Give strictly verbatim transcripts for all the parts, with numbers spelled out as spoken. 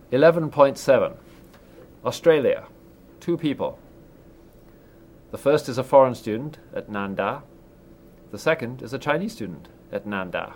eleven point seven. Australia. Two people. The first is a foreign student at Nanda. The second is a Chinese student at Nanda.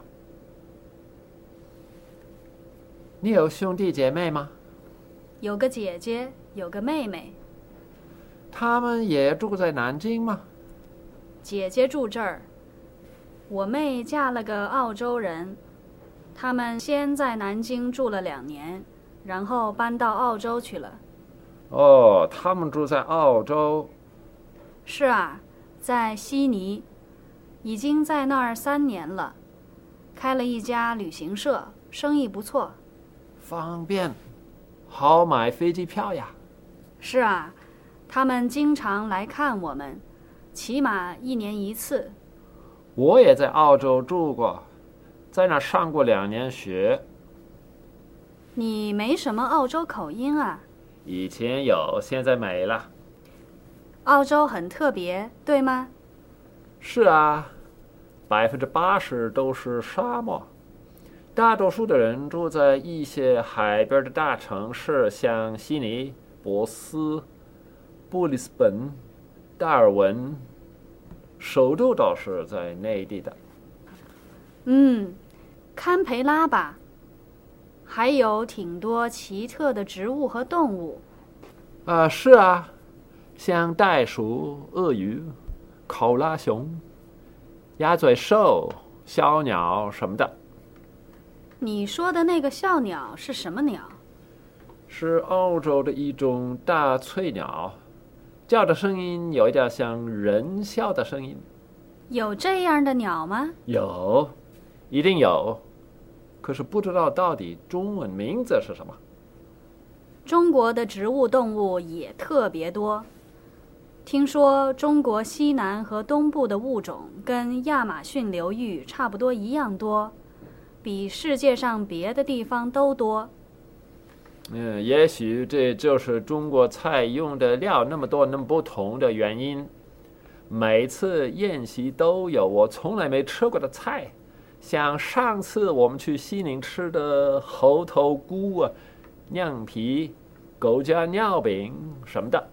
你有兄弟姐妹吗？ 有个姐姐，有个妹妹。 他们也住在南京吗？ 姐姐住这儿，我妹嫁了个澳洲人，他们先在南京住了两年，然后搬到澳洲去了。 哦，他们住在澳洲。 是啊，在悉尼，已经在那儿三年了，开了一家旅行社，生意不错。 方便，好买飞机票呀。 是啊，他们经常来看我们，起码一年一次。 我也在澳洲住过，在那儿上过两年学。 你没什么澳洲口音啊？ 以前有，现在没了。 澳洲很特别，对吗？ 是啊，百分之八十都是沙漠，大多数的人住在一些海边的大城市，像悉尼、博斯、布里斯本、达尔文，首都倒是在内地的。 嗯，堪培拉吧，还有挺多奇特的植物和动物。 啊，是啊，像袋鼠、鳄鱼、考拉熊、鸭嘴兽、小鸟什么的。 你说的那个笑鸟是什么鸟？ 是澳洲的一种大翠鸟，叫的声音有一点像人笑的声音。 有这样的鸟吗？ 有，一定有，可是不知道到底中文名字是什么。 中国的植物动物也特别多，听说中国西南和东部的物种跟亚马逊流域差不多一样多，比世界上别的地方都多。 嗯，也许这就是中国菜用的料那么多那么不同的原因。每次宴席都有我从来没吃过的菜，像上次我们去西宁吃的猴头菇啊、酿皮、狗夹尿饼什么的。